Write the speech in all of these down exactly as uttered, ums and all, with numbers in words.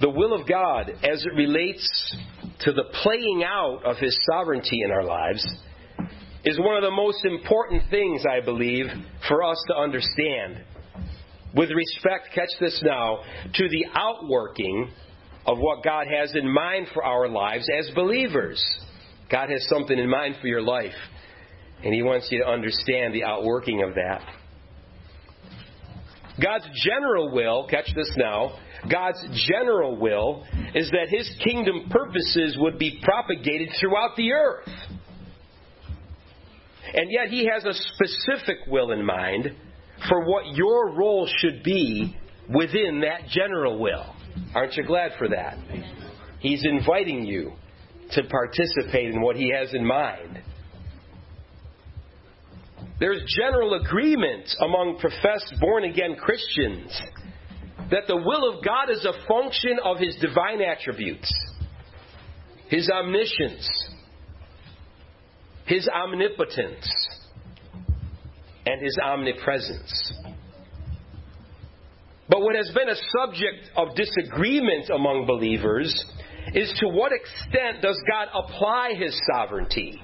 The will of God as it relates to the playing out of His sovereignty in our lives is one of the most important things, I believe, for us to understand. With respect, catch this now, to the outworking of what God has in mind for our lives as believers. God has something in mind for your life, and He wants you to understand the outworking of that. God's general will, catch this now, God's general will is that His kingdom purposes would be propagated throughout the earth. And yet He has a specific will in mind for what your role should be within that general will. Aren't you glad for that? He's inviting you to participate in what He has in mind. There's general agreement among professed born-again Christians that the will of God is a function of His divine attributes, His omniscience, His omnipotence, and His omnipresence. But what has been a subject of disagreement among believers is to what extent does God apply His sovereignty?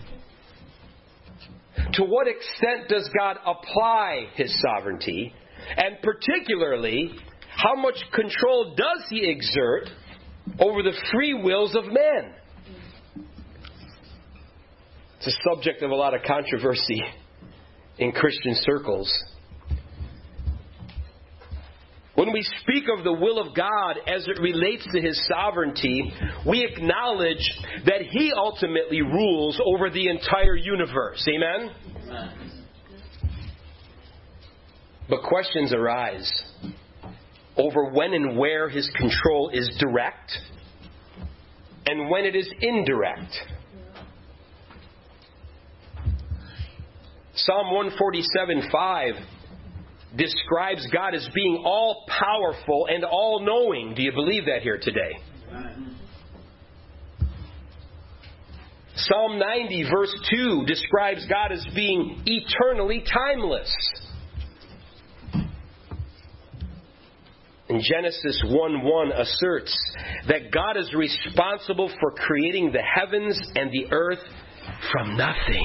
To what extent does God apply His sovereignty? And particularly, how much control does He exert over the free wills of men? It's a subject of a lot of controversy in Christian circles. When we speak of the will of God as it relates to His sovereignty, we acknowledge that He ultimately rules over the entire universe. Amen? Amen. But questions arise over when and where His control is direct and when it is indirect. Psalm one forty-seven five describes God as being all-powerful and all-knowing. Do you believe that here today? Amen. Psalm ninety verse two describes God as being eternally timeless. And Genesis one one asserts that God is responsible for creating the heavens and the earth from nothing.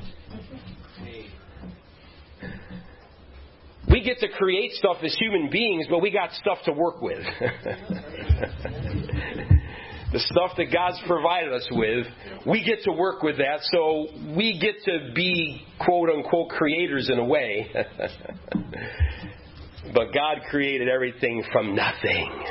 We get to create stuff as human beings, but we got stuff to work with. The stuff that God's provided us with, we get to work with that, so we get to be quote-unquote creators in a way. But God created everything from nothing.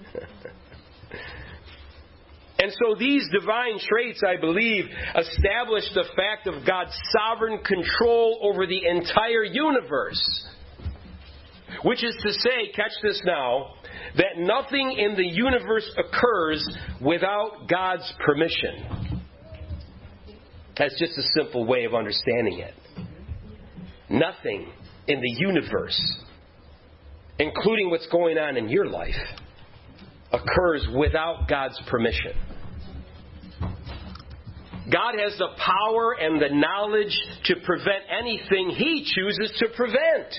And so these divine traits, I believe, establish the fact of God's sovereign control over the entire universe. Which is to say, catch this now, that nothing in the universe occurs without God's permission. That's just a simple way of understanding it. Nothing in the universe, including what's going on in your life, occurs without God's permission. God has the power and the knowledge to prevent anything He chooses to prevent.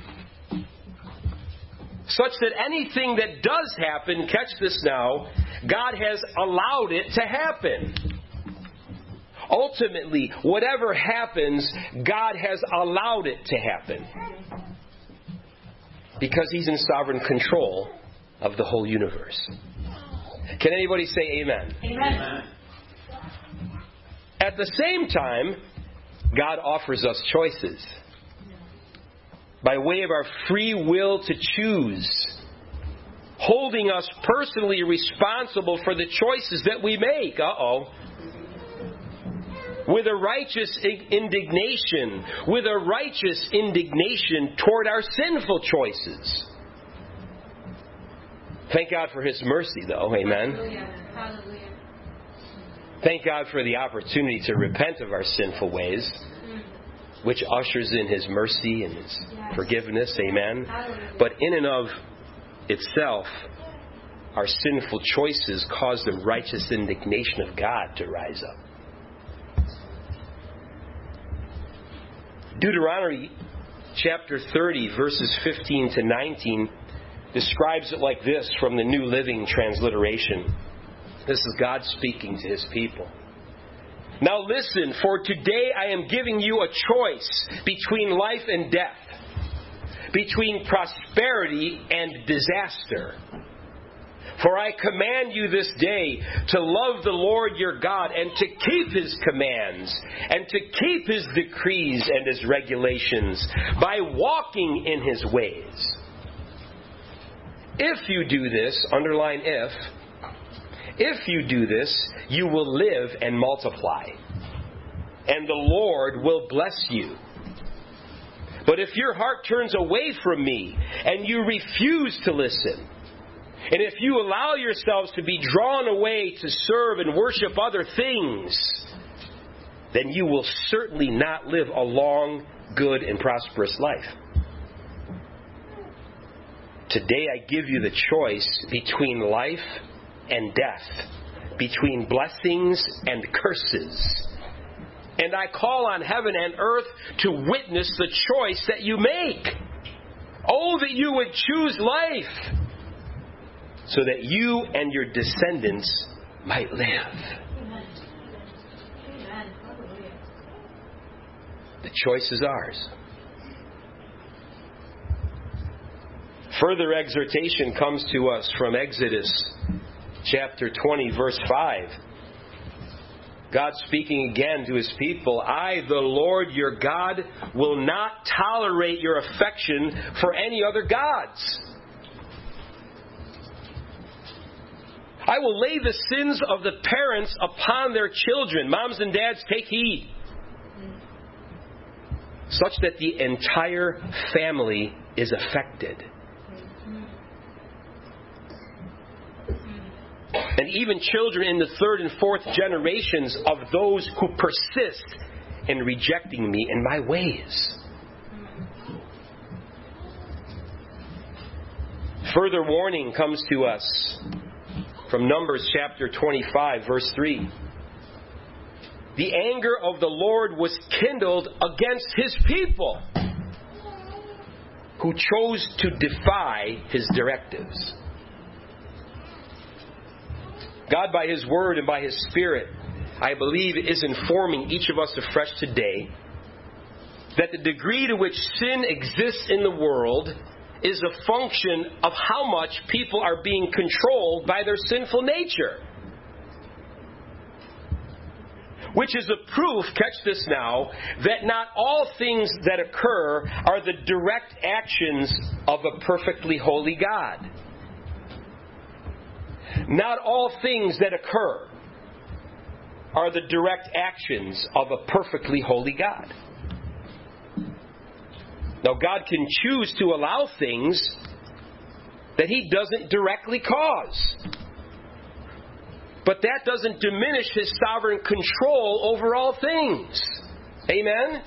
Such that anything that does happen, catch this now, God has allowed it to happen. Ultimately, whatever happens, God has allowed it to happen. Because He's in sovereign control of the whole universe. Can anybody say amen? Amen. At the same time, God offers us choices. By way of our free will to choose, holding us personally responsible for the choices that we make. Uh-oh. With a righteous indignation, with a righteous indignation toward our sinful choices. Thank God for His mercy, though. Amen. Hallelujah. Hallelujah. Thank God for the opportunity to repent of our sinful ways, which ushers in His mercy and His yes. forgiveness. Amen. Hallelujah. But in and of itself, our sinful choices cause the righteous indignation of God to rise up. Deuteronomy chapter thirty, verses fifteen to nineteen, describes it like this from the New Living Transliteration. This is God speaking to His people. Now listen, for today I am giving you a choice between life and death, between prosperity and disaster. For I command you this day to love the Lord your God and to keep His commands and to keep His decrees and His regulations by walking in His ways. If you do this, underline if, if you do this, you will live and multiply, and the Lord will bless you. But if your heart turns away from me, and you refuse to listen, and if you allow yourselves to be drawn away to serve and worship other things, then you will certainly not live a long, good, and prosperous life. Today I give you the choice between life and death, between blessings and curses. And I call on heaven and earth to witness the choice that you make. Oh, that you would choose life, so that you and your descendants might live. The choice is ours. Further exhortation comes to us from Exodus chapter twenty, verse five. God speaking again to His people, I, the Lord your God, will not tolerate your affection for any other gods. I will lay the sins of the parents upon their children. Moms and dads, take heed. Such that the entire family is affected. And even children in the third and fourth generations of those who persist in rejecting me and my ways. Further warning comes to us from Numbers chapter twenty-five, verse three. The anger of the Lord was kindled against His people, who chose to defy His directives. God, by His Word and by His Spirit, I believe, is informing each of us afresh today that the degree to which sin exists in the world is a function of how much people are being controlled by their sinful nature. Which is a proof, catch this now, that not all things that occur are the direct actions of a perfectly holy God. Not all things that occur are the direct actions of a perfectly holy God. Now, God can choose to allow things that He doesn't directly cause. But that doesn't diminish His sovereign control over all things. Amen?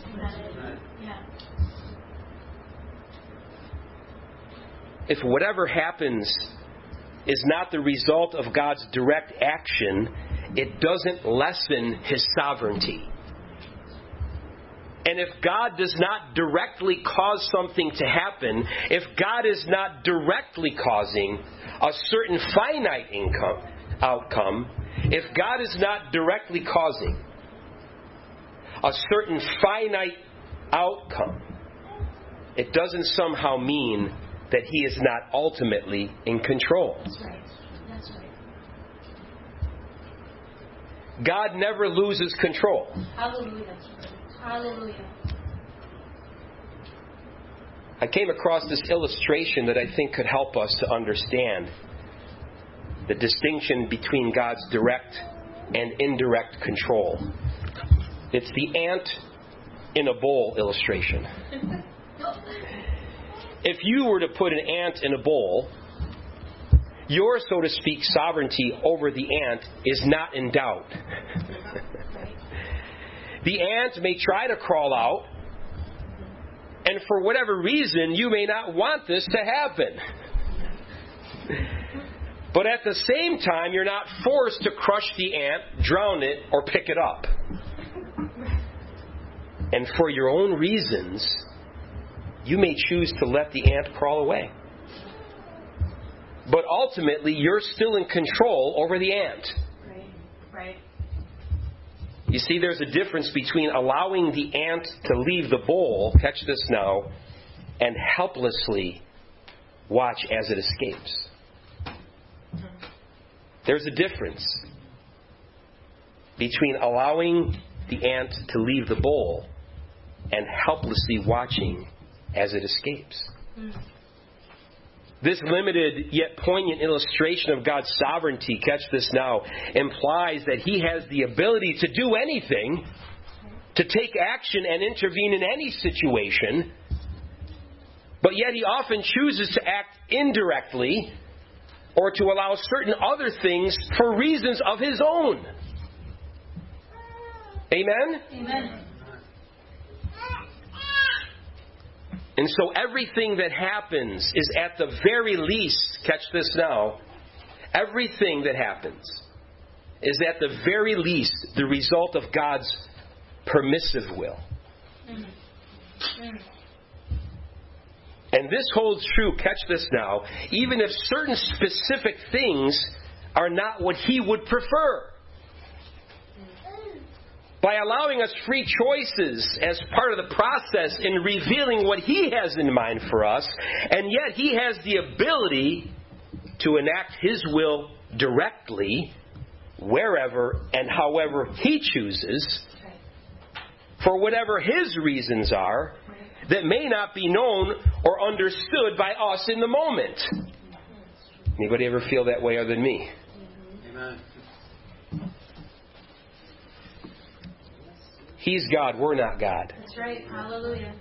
If whatever happens is not the result of God's direct action, it doesn't lessen His sovereignty. And if God does not directly cause something to happen, if God is not directly causing a certain finite income, outcome, if God is not directly causing a certain finite outcome, it doesn't somehow mean that He is not ultimately in control. That's right. That's right. God never loses control. Hallelujah. Hallelujah. I came across this illustration that I think could help us to understand the distinction between God's direct and indirect control. It's the ant in a bowl illustration. If you were to put an ant in a bowl, your, so to speak, sovereignty over the ant is not in doubt. The ant may try to crawl out, and for whatever reason, you may not want this to happen. But at the same time, you're not forced to crush the ant, drown it, or pick it up. And for your own reasons, you may choose to let the ant crawl away. but ultimately you're still in control over the ant. Right. Right. You see, there's a difference between allowing the ant to leave the bowl, catch this now, and helplessly watch as it escapes. There's a difference between allowing the ant to leave the bowl and helplessly watching as it escapes. This limited yet poignant illustration of God's sovereignty, catch this now, implies that He has the ability to do anything, to take action and intervene in any situation, but yet He often chooses to act indirectly or to allow certain other things for reasons of His own. Amen? Amen. And so everything that happens is at the very least, catch this now, everything that happens is at the very least the result of God's permissive will. And this holds true, catch this now, even if certain specific things are not what He would prefer. By allowing us free choices as part of the process in revealing what He has in mind for us, and yet He has the ability to enact His will directly, wherever and however He chooses, for whatever His reasons are, that may not be known or understood by us in the moment. Anybody ever feel that way other than me? Amen. He's God, we're not God. That's right. Hallelujah.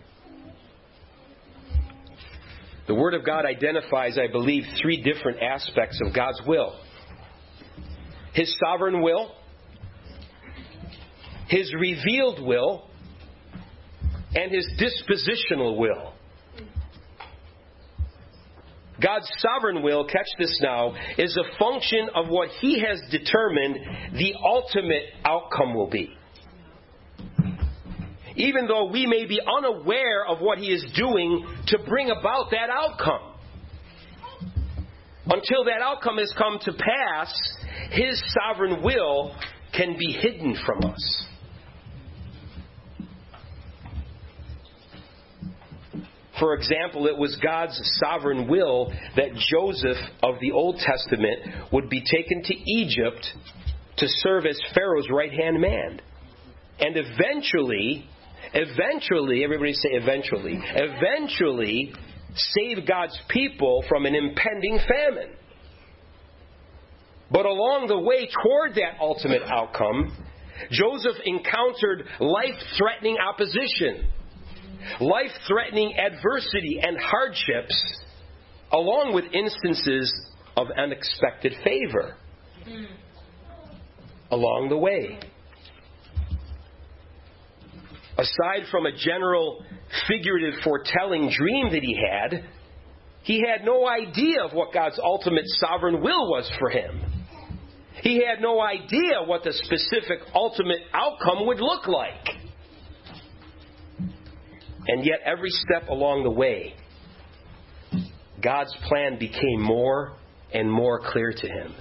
The Word of God identifies, I believe, three different aspects of God's will. His sovereign will, His revealed will, and His dispositional will. God's sovereign will, catch this now, is a function of what He has determined the ultimate outcome will be. Even though we may be unaware of what He is doing to bring about that outcome. Until that outcome has come to pass, His sovereign will can be hidden from us. For example, it was God's sovereign will that Joseph of the Old Testament would be taken to Egypt to serve as Pharaoh's right-hand man. And eventually, eventually, everybody say eventually, eventually save God's people from an impending famine. But along the way toward that ultimate outcome, Joseph encountered life-threatening opposition, life-threatening adversity and hardships, along with instances of unexpected favor along the way. Aside from a general figurative foretelling dream that he had, he had no idea of what God's ultimate sovereign will was for him. He had no idea what the specific ultimate outcome would look like. And yet every step along the way, God's plan became more and more clear to him.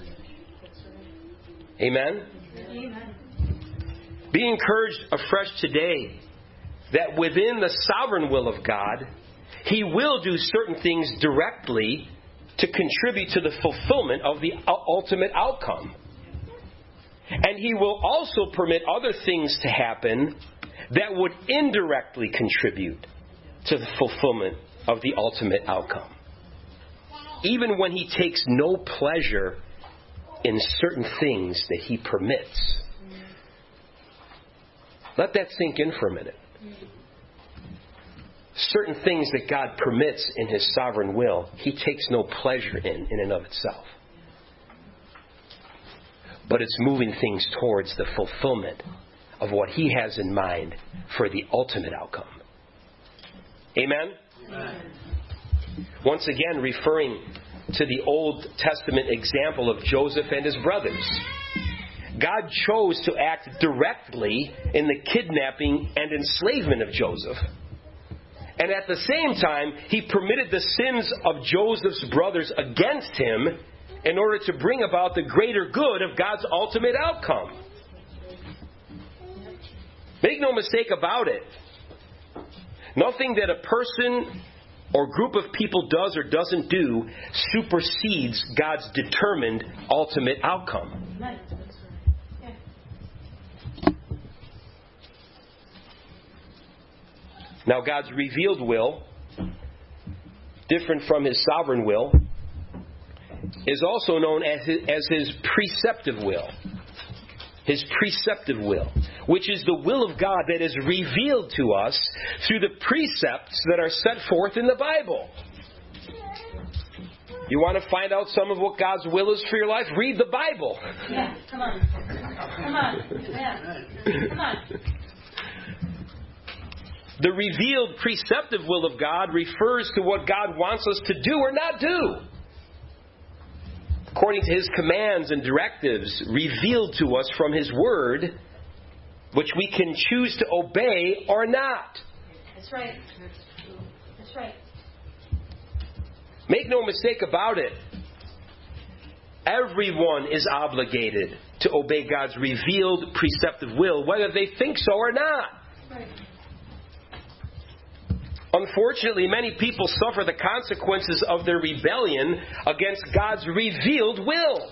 Amen? Amen. Be encouraged afresh today that within the sovereign will of God, He will do certain things directly to contribute to the fulfillment of the ultimate outcome. And He will also permit other things to happen that would indirectly contribute to the fulfillment of the ultimate outcome. Even when He takes no pleasure in certain things that He permits. Let that sink in for a minute. Certain things that God permits in His sovereign will, He takes no pleasure in, in and of itself. But it's moving things towards the fulfillment of what He has in mind for the ultimate outcome. Amen? Amen. Once again, referring to the Old Testament example of Joseph and his brothers. God chose to act directly in the kidnapping and enslavement of Joseph. And at the same time, He permitted the sins of Joseph's brothers against him in order to bring about the greater good of God's ultimate outcome. Make no mistake about it. Nothing that a person or group of people does or doesn't do supersedes God's determined ultimate outcome. Now, God's revealed will, different from His sovereign will, is also known as His, as his preceptive will. His preceptive will, which is the will of God that is revealed to us through the precepts that are set forth in the Bible. You want to find out some of what God's will is for your life? Read the Bible. Yeah, come on. Come on. Yeah. Come on. The revealed preceptive will of God refers to what God wants us to do or not do, according to His commands and directives revealed to us from His Word, which we can choose to obey or not. That's right. That's right. Make no mistake about it. Everyone is obligated to obey God's revealed preceptive will, whether they think so or not. Right. Unfortunately, many people suffer the consequences of their rebellion against God's revealed will.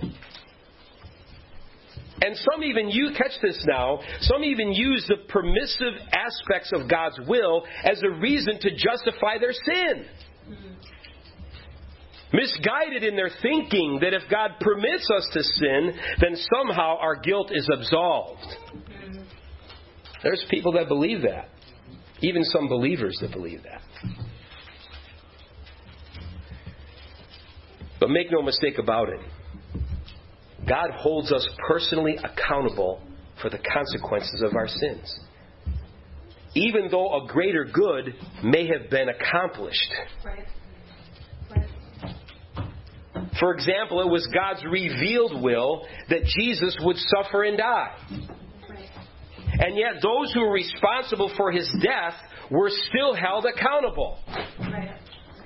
And some even, you catch this now, some even use the permissive aspects of God's will as a reason to justify their sin. Misguided in their thinking that if God permits us to sin, then somehow our guilt is absolved. There's people that believe that. Even some believers that believe that. But make no mistake about it. God holds us personally accountable for the consequences of our sins, even though a greater good may have been accomplished. Right. Right. For example, it was God's revealed will that Jesus would suffer and die. And yet those who were responsible for His death were still held accountable. Right.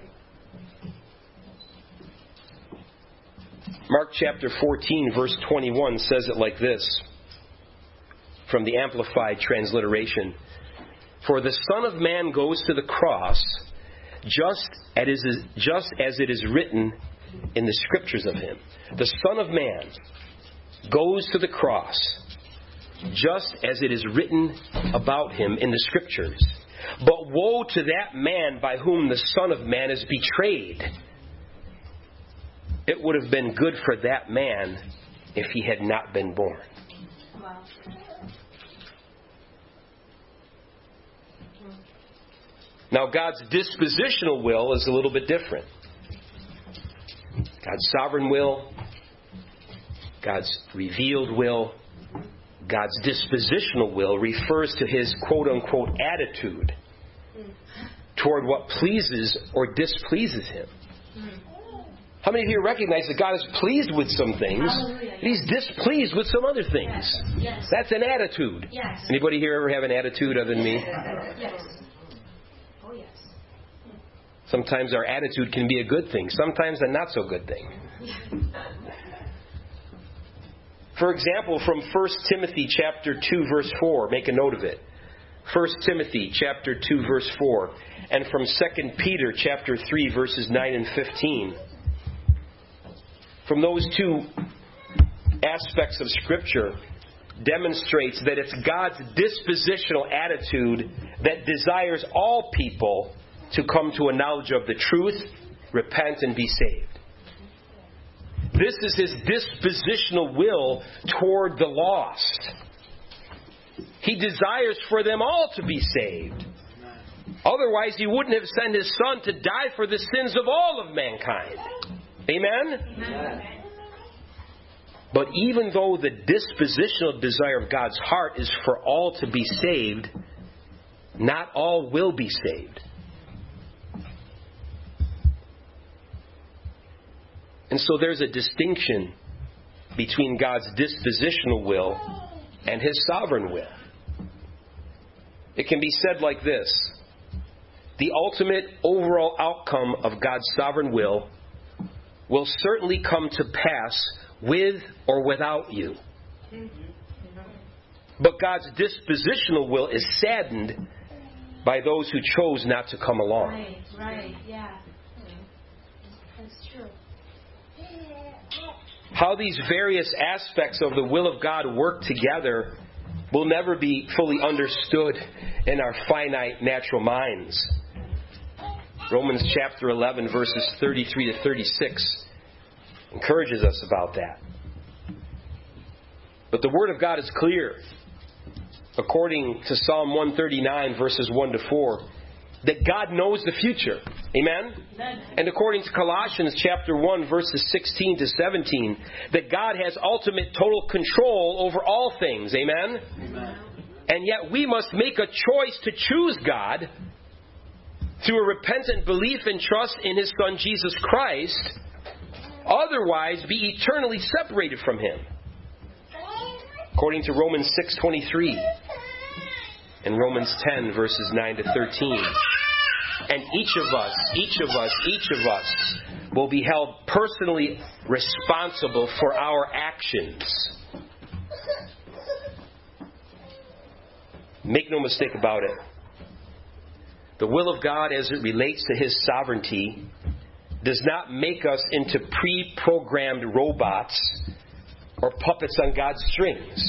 Mark chapter fourteen, verse twenty-one says it like this, from the Amplified Transliteration. For the Son of Man goes to the cross just as it is, just as it is written in the Scriptures of Him. The Son of Man goes to the cross just as it is written about Him in the Scriptures. But woe to that man by whom the Son of Man is betrayed. It would have been good for that man if he had not been born. Wow. Now, God's dispositional will is a little bit different. God's sovereign will, God's revealed will, God's dispositional will refers to His quote-unquote attitude toward what pleases or displeases Him. How many of you recognize that God is pleased with some things, Hallelujah. and He's displeased with some other things? Yes. Yes. That's an attitude. Yes. Anybody here ever have an attitude other than me? Yes. Oh, yes. Sometimes our attitude can be a good thing. Sometimes a not so good thing. For example, from First Timothy chapter two, verse four, make a note of it. First Timothy chapter two, verse four, and from Second Peter chapter three, verses nine and fifteen. From those two aspects of Scripture demonstrates that it's God's dispositional attitude that desires all people to come to a knowledge of the truth, repent, and be saved. This is His dispositional will toward the lost. He desires for them all to be saved. Otherwise, He wouldn't have sent His Son to die for the sins of all of mankind. Amen? Amen. But even though the dispositional desire of God's heart is for all to be saved, not all will be saved. And so there's a distinction between God's dispositional will and His sovereign will. It can be said like this, the ultimate overall outcome of God's sovereign will will certainly come to pass with or without you. But God's dispositional will is saddened by those who chose not to come along. Right, right, yeah. That's true. How these various aspects of the will of God work together will never be fully understood in our finite natural minds. Romans chapter eleven, verses thirty-three to thirty-six encourages us about that. But the Word of God is clear, according to Psalm one thirty-nine, verses one to four, that God knows the future. Amen? Amen. And according to Colossians chapter one, verses sixteen to seventeen, that God has ultimate total control over all things. Amen? Amen. And yet we must make a choice to choose God through a repentant belief and trust in His Son Jesus Christ, otherwise be eternally separated from Him. According to Romans six twenty-three and Romans ten, verses nine to thirteen. And each of us, each of us, each of us will be held personally responsible for our actions. Make no mistake about it. The will of God as it relates to His sovereignty does not make us into pre-programmed robots or puppets on God's strings.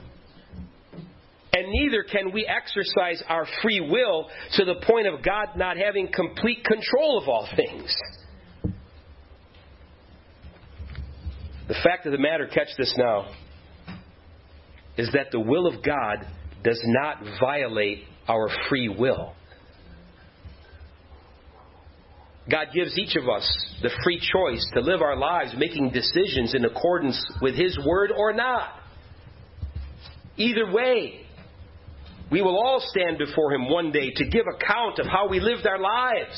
And neither can we exercise our free will to the point of God not having complete control of all things. The fact of the matter, catch this now, is that the will of God does not violate our free will. God gives each of us the free choice to live our lives making decisions in accordance with His Word or not. Either way, we will all stand before Him one day to give account of how we lived our lives.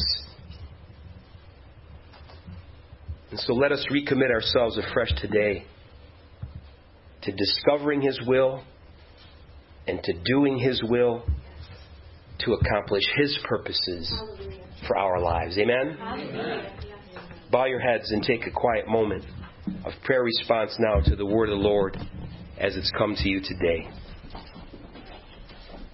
And so let us recommit ourselves afresh today to discovering His will and to doing His will to accomplish His purposes for our lives. Amen? Hallelujah. Bow your heads and take a quiet moment of prayer response now to the word of the Lord as it's come to you today.